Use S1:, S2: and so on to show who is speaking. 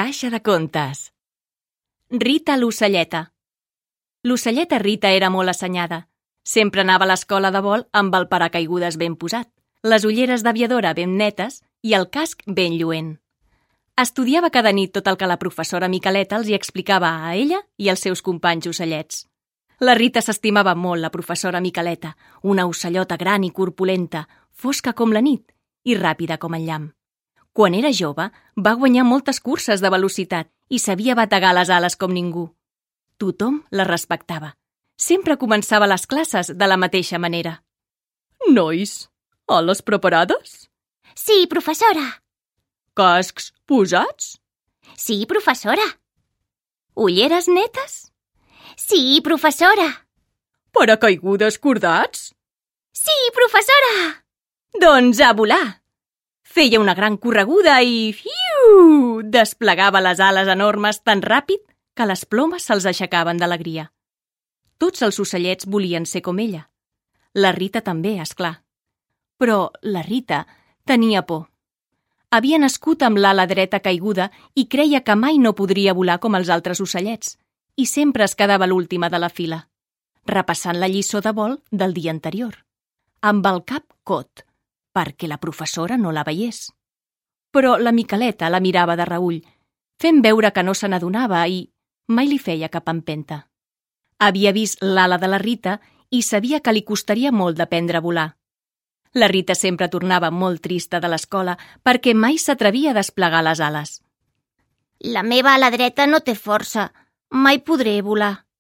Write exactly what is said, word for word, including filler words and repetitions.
S1: Caixa de contes. Rita l'ocelleta. L'ocelleta Rita era molt assenyada. Sempre anava a l'escola de vol amb el paracaigudes ben posat, les ulleres d'aviadora ben netes i el casc ben lluent. Estudiava cada nit tot el que la professora Miqueleta els hi explicava a ella i als seus companys ocellets. La Rita s'estimava molt la professora Miqueleta, una ocellota gran i corpulenta, fosca com la nit i ràpida com el llamp. Quan era jove, va guanyar moltes curses de velocitat i sabia bategar les ales com ningú. Tothom la respectava. Sempre començava les classes de la mateixa manera.
S2: Nois, ales preparades?
S3: Sí, professora.
S2: Cascs posats?
S3: Sí, professora.
S1: Ulleres netes?
S3: Sí, professora.
S2: Paracaigudes cordats?
S3: Sí, professora.
S1: Doncs a volar! Feia una gran correguda i... Fiu! Desplegava les ales enormes tan ràpid que les plomes se'ls aixecaven d'alegria. Tots els ocellets volien ser com ella. La Rita també, és clar. Però la Rita tenia por. Havia nascut amb l'ala dreta caiguda i creia que mai no podria volar com els altres ocellets, i sempre es quedava l'última de la fila, repassant la lliçó de vol del dia anterior, amb el cap cot, perquè la professora no la veiés. Però la Miqueleta la mirava de reüll, fent veure que no se n'adonava i mai li feia cap empenta. Havia vist l'ala de la Rita i sabia que li costaria molt d'aprendre a volar. La Rita sempre tornava molt trista de l'escola perquè mai s'atrevia a desplegar les ales.
S3: La meva ala dreta no té força. Mai podré volar.